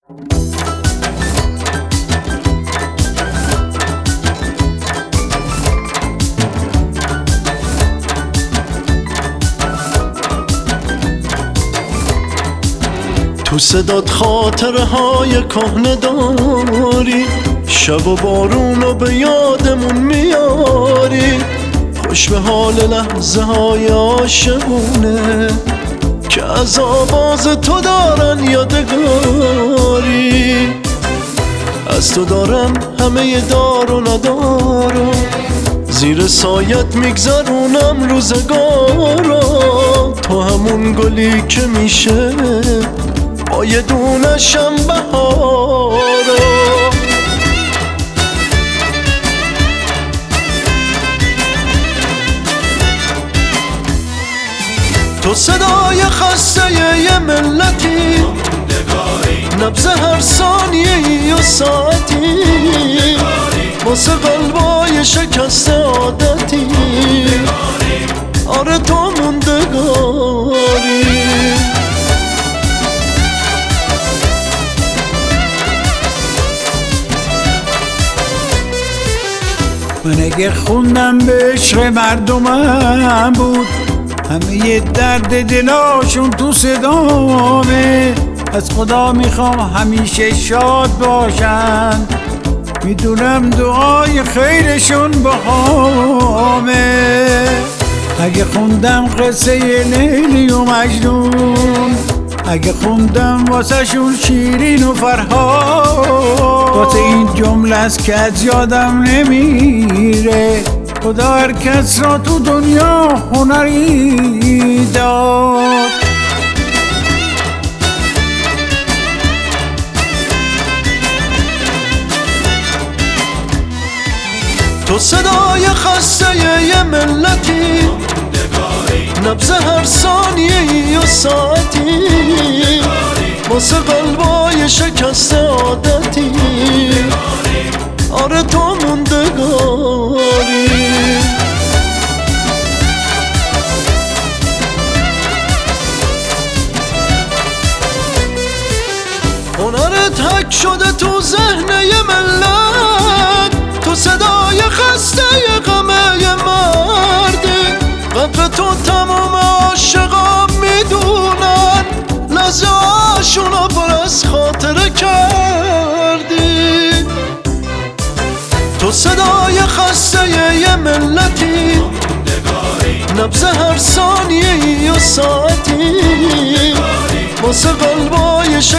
تو صدات خاطرهای کهنه داری، شب و بارونو به یادمون میاری. خوش به حال لحظه های عاشقونه که از آواز تو دارن یادگاری. از تو دارم همه دار و ندارو، زیر سایت میگذرونم روزگارو. تو همون گلی که میشه با یه دونشم بهارو. تو صدای خسته یه ملتی، نبض هر ثانیه و ساعتی، واسه قلبای شکسته عادتی. آره تو موندگاری. من اگه خوندم به عشق مردمم بود، همه یه درد دلاشون تو صدامه. از خدا میخوام همیشه شاد باشن، میدونم دعای خیرشون بهامه. اگه خوندم قصه لیلی و مجنون، اگه خوندم واسه شون شیرین و فرهاد، واسه این جمله است که از یادم نمیره. خدا هر کس را تو دنیا هنری داد. تو صدای خسته یه ملتی، نبض هر ثانیه و ساعتی، واسه قلبای شکسته عادتی. آره تو موندگاری. هنرت حک شده تو ذهن یه ملت، تو صدای خسته یه غمه یه مردی. قدر تو تمام عاشقا میدونن، لحظه هاشونو پر از خاطره کردی. تو صدای خسته یه ملتی، نبض هر ثانیه و ساعتی، واسه قلبای